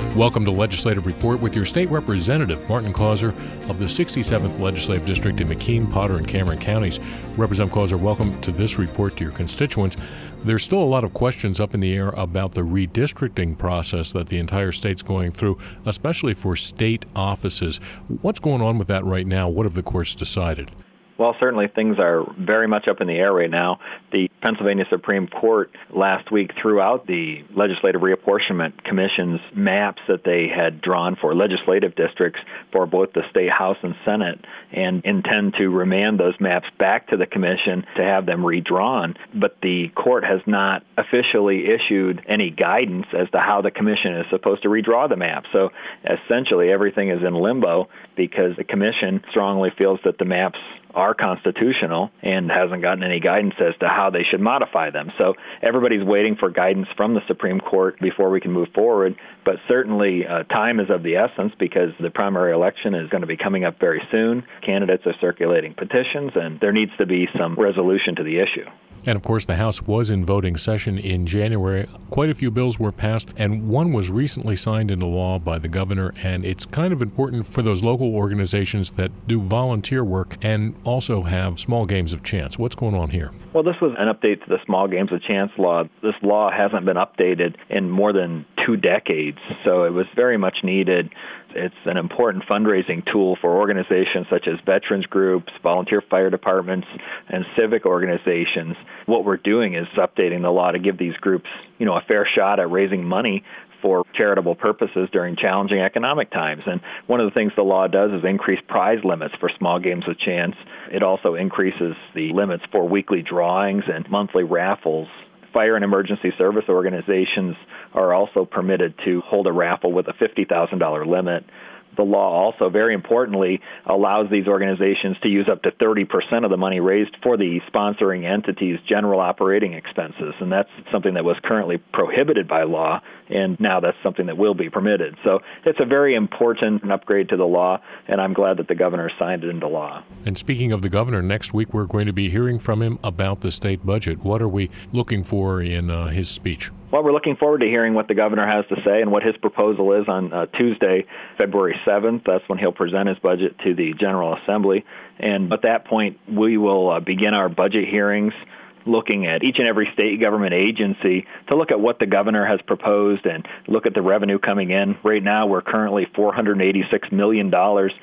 Welcome to Legislative Report with your state representative, Martin Causer of the 67th Legislative District in McKean, Potter, and Cameron counties. Representative Causer, welcome to this report to your constituents. There's still a lot of questions up in the air about the redistricting process that the entire state's going through, especially for state offices. What's going on with that right now? What have the courts decided? Well, certainly things are very much up in the air right now. The Pennsylvania Supreme Court last week threw out the Legislative Reapportionment Commission's maps that they had drawn for legislative districts for both the State House and Senate, and intend to remand those maps back to the Commission to have them redrawn. But the court has not officially issued any guidance as to how the Commission is supposed to redraw the map. So essentially everything is in limbo because the Commission strongly feels that the maps are constitutional and hasn't gotten any guidance as to how they should modify them. So everybody's waiting for guidance from the Supreme Court before we can move forward. But certainly time is of the essence because the primary election is going to be coming up very soon. Candidates are circulating petitions, and there needs to be some resolution to the issue. And of course, the House was in voting session in January. Quite a few bills were passed, and one was recently signed into law by the governor. And it's kind of important for those local organizations that do volunteer work and also have small games of chance. What's going on here? Well, this was an update to the Small Games of Chance law. This law hasn't been updated in more than 2 decades, so it was very much needed. It's an important fundraising tool for organizations such as veterans groups, volunteer fire departments, and civic organizations. What we're doing is updating the law to give these groups, a fair shot at raising money for charitable purposes during challenging economic times. And one of the things the law does is increase prize limits for small games of chance. It also increases the limits for weekly drawings and monthly raffles. Fire and emergency service organizations are also permitted to hold a raffle with a $50,000 limit. The law also, very importantly, allows these organizations to use up to 30% of the money raised for the sponsoring entity's general operating expenses. And that's something that was currently prohibited by law, and now that's something that will be permitted. So it's a very important upgrade to the law, and I'm glad that the governor signed it into law. And speaking of the governor, next week we're going to be hearing from him about the state budget. What are we looking for in his speech? Well, we're looking forward to hearing what the governor has to say and what his proposal is on Tuesday, February 7th. That's when he'll present his budget to the General Assembly. And at that point, we will begin our budget hearings, looking at each and every state government agency to look at what the governor has proposed and look at the revenue coming in. Right now, we're currently $486 million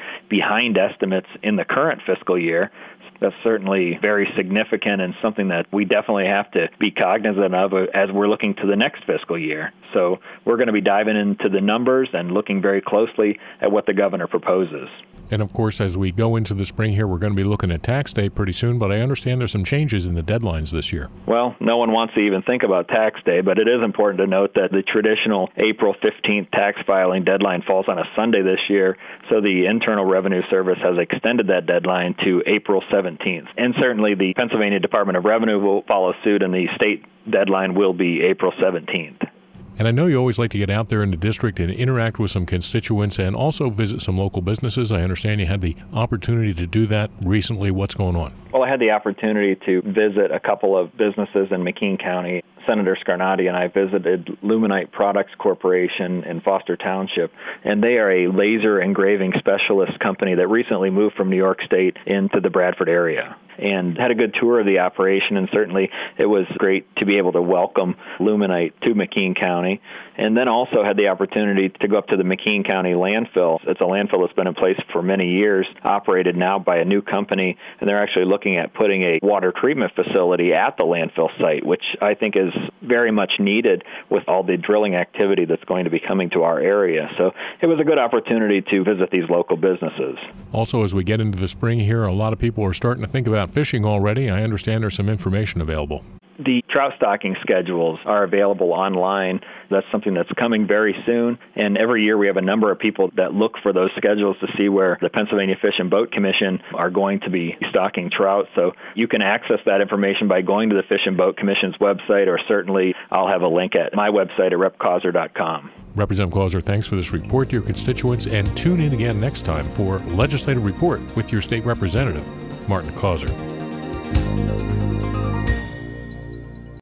behind estimates in the current fiscal year. That's certainly very significant and something that we definitely have to be cognizant of as we're looking to the next fiscal year. So we're going to be diving into the numbers and looking very closely at what the governor proposes. And of course, as we go into the spring here, we're going to be looking at tax day pretty soon, but I understand there's some changes in the deadlines this year. Well, no one wants to even think about tax day, but it is important to note that the traditional April 15th tax filing deadline falls on a Sunday this year, so the Internal Revenue Service has extended that deadline to April 17th. And certainly the Pennsylvania Department of Revenue will follow suit, and the state deadline will be April 17th. And I know you always like to get out there in the district and interact with some constituents and also visit some local businesses. I understand you had the opportunity to do that recently. What's going on? Well, I had the opportunity to visit a couple of businesses in McKean County. Senator Scarnati and I visited Luminite Products Corporation in Foster Township, and they are a laser engraving specialist company that recently moved from New York State into the Bradford area, and had a good tour of the operation. And certainly it was great to be able to welcome Luminite to McKean County, and then also had the opportunity to go up to the McKean County landfill. It's a landfill that's been in place for many years, operated now by a new company, and they're actually looking at putting a water treatment facility at the landfill site, which I think is very much needed with all the drilling activity that's going to be coming to our area. So it was a good opportunity to visit these local businesses. Also, as we get into the spring here, a lot of people are starting to think about fishing already. I understand there's some information available. The trout stocking schedules are available online. That's something that's coming very soon. And every year we have a number of people that look for those schedules to see where the Pennsylvania Fish and Boat Commission are going to be stocking trout. So you can access that information by going to the Fish and Boat Commission's website, or certainly I'll have a link at my website at repcauser.com. Representative Causer, thanks for this report to your constituents, and tune in again next time for Legislative Report with your state representative, Martin Causer.